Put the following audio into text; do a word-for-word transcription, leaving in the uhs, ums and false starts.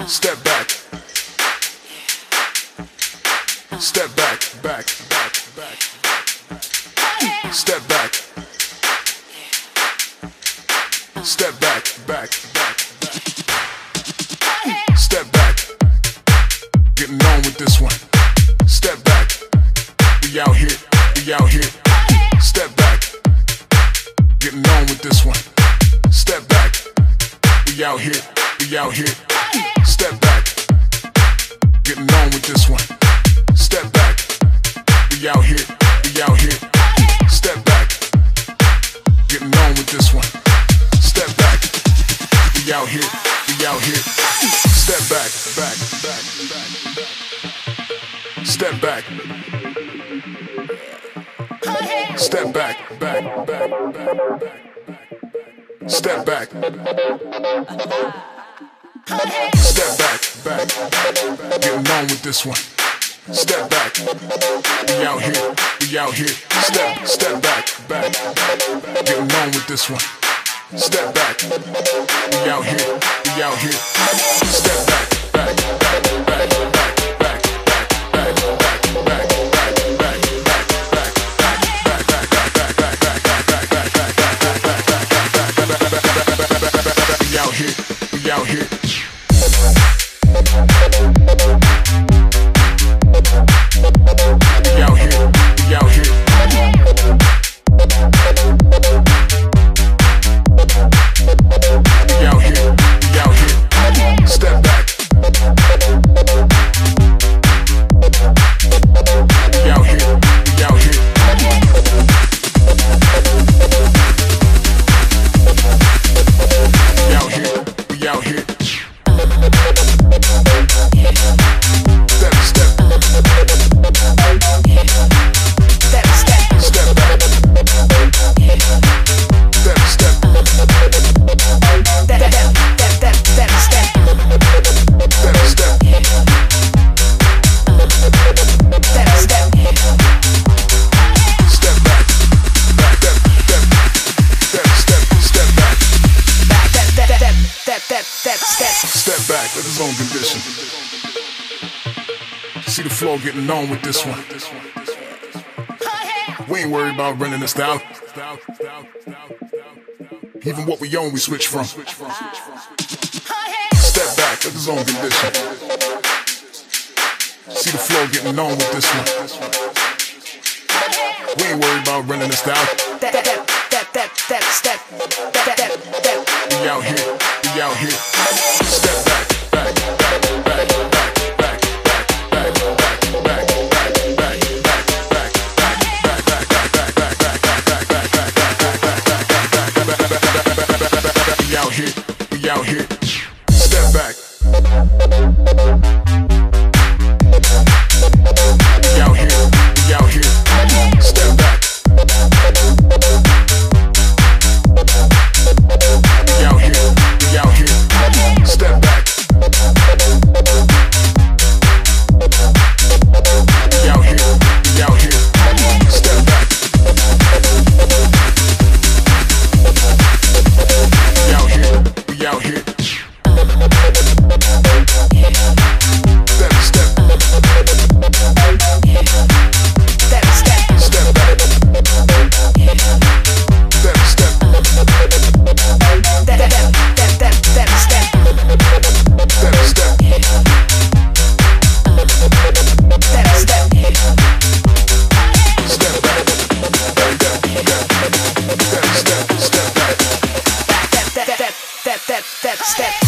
Step back. Step back, back, back, back. Step back. Step back, back, back, back. Step back. Getting on with this one. Step back. We out here, we out here. Step back. Getting on with this one. Step back. We out here, we out here. Step back. Getting on with this one. Step back. We out here, we out here. Step back. Getting on with this one. Step back. We out here, we out here. Step back, back, back, back, back. Step back. Step back, back, back, back, back. Step back. Step back, back, getting on with this one. Step back, we out here, we out here. Step, step back, back, getting on with this one. Step back, we out here, we out here. Step back, back, back, back, back, back, back, back, back, back, back, back, back, back, back, back, back, back, back. We out here, we out here. We out here, we out here. We out here, we out here. Step back. We out here, we out here. We out here, we out here. Step, step. Step, step. Step back. Step, step. Step, step, step, step, step. Step, step. Step, step. Step back. Back, step, step. Step, step, step back. Back, step, step, step, step, step, step, step. Step back with his own condition. See the floor getting on with this one. We ain't worried about running the style. Even what we own, we switch from. Step back with his own condition. See the floor getting on with this one. We ain't worried about running the style. We out here, we out here. Step back, back, back, back, back, back, back, back, back, back, back, back, back, back, back, back, back, back, back. We out here, we out here. Step back. We out here, we out here. Step back. We out here, we out here. Step back. We out here, we out here. Step back. We out here, we out here. Step, step. Step, step. Step back. Step, step. Step, step, step, step, step. Step, step. Step, step. Step back. Step, step, step, step back. Step, step, step, step, step, step.